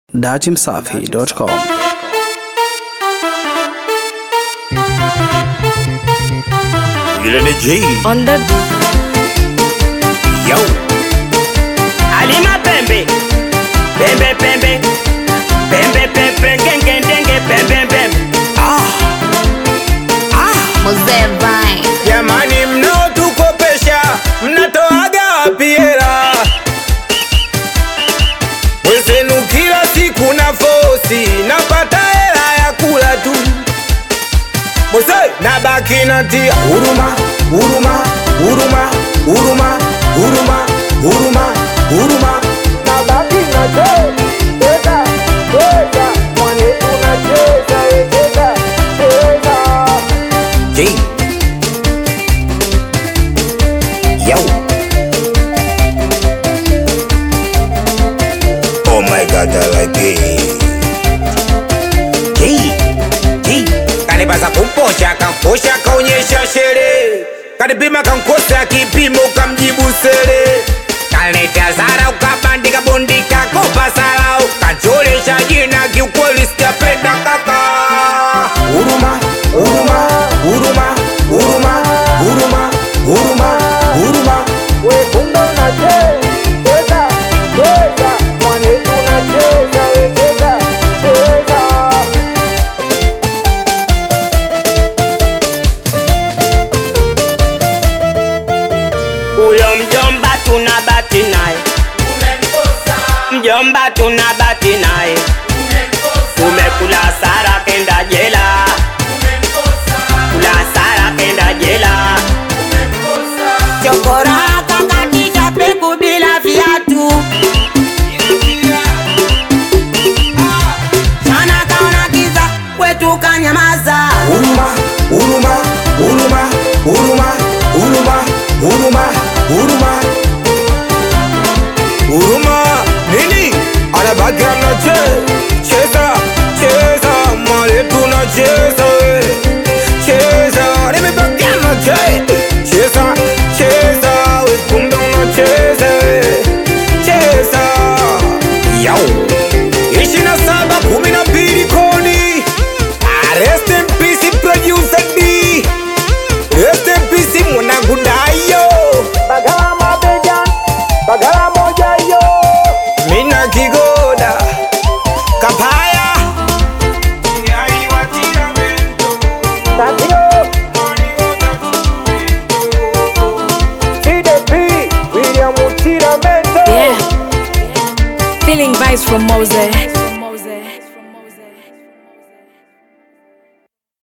dachimsafi.com. Ile ni G. On the Yo. Alima pembe, pembe pembe, pembe pembe, genge genge, pembe pembe. Mzee Vine. Jamani mnaotukopesha, mnatoaga wapi hela? Wezenu kila siku na fosi, napata hela ya kula tu. Mose, nabaki natia huruma, huruma, huruma, huruma, huruma, huruma, huruma. Nabaki natia cheza, cheza, mwane tunacheza, cheza, cheza. G. Yo. Oh my God, I like it. G. Kanipasa kumposha, kamposha, kaonyesha shere. Kanipima kankosa kipimo, kamjibu sere. Kanileta zara, ukabandika bondika, kopa salau. Kachoresha jina, kiukweli sitapenda kaka. Huruma, huruma, huruma, huruma, huruma, huruma, huruma. We kumbe unacheza, cheza, mwane tunacheza, cheza, cheza. Uyo mjomba tunabati naye, mjomba tunabati naye. Umekula sara kenda jela, kula sara kenda jela. Chokora kakatisha peku bila viatu, chana kaona kiza kwetu kanyamaza. Huruma, huruma, huruma, huruma, huruma, huruma, huruma. Huruma, nini? Anabaki anacheza, cheza, cheza, mali tunacheza.